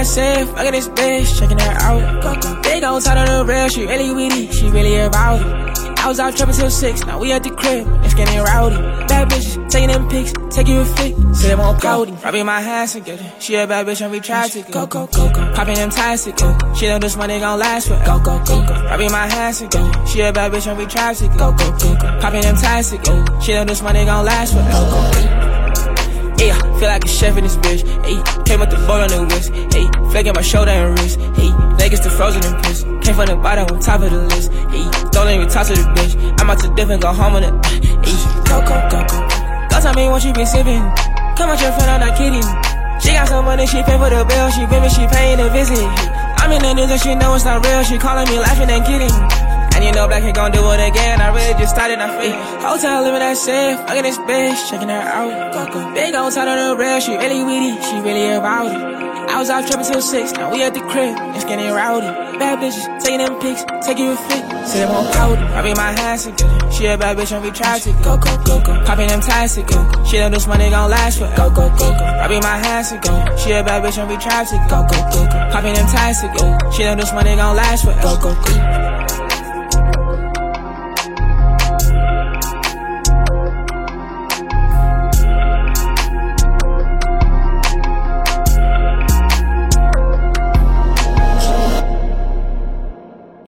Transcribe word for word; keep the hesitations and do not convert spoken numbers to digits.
that safe, fucking this bitch, checking her out. Go, go. They gon' talk on the real, she really witty, she really about it. I was out trapping till six, now we at the crib, it's getting rowdy. Bad bitches, taking them pics, take you a flick, say they won't go. Rubbing my hands together, she a bad bitch and we try to go, go, go, go. Popping them ties together, she know this money gon' last forever. Go, go, go, go. Rubbing my hands together, she a bad bitch and we try to go, go, go, go. Popping them ties together, she know this money gon' last forever. Go, go, go. Yeah, feel like a chef in this bitch. Hey, came with the boat on the wrist. Hey, flaking my shoulder and wrist. Hey, legs to frozen and piss. Came from the bottom on top of the list. Hey, don't even talk to the bitch. I'm out to dip and go home on it. Hey, go, go, go, go. Go tell me what you been sipping. Come with your friend, I'm not kidding. She got some money, she pay for the bill. She pay me, she paying the visit. I'm in the news and she know it's not real. She calling me laughing and kidding. And you know Black ain't gon' do it again. I really just started, I feel. Hotel living that safe, fucking this bitch, checking her out. Go, go. They gon' tell her the real, she really witty, she really about it. I was out tripping till six, now we at the crib, it's getting rowdy. Bad bitches, taking them pics, take you a flick, say they won't powder. Rubbing my hands together, she a bad bitch and we try to go, go, go, go. Popping them ties together, she know this money gon' last forever. Go, go, go, go. Rubbing my hands together, she a bad bitch and we try to go, go, go, go. Popping them ties together, she know this money gon' last forever. Go, go, go.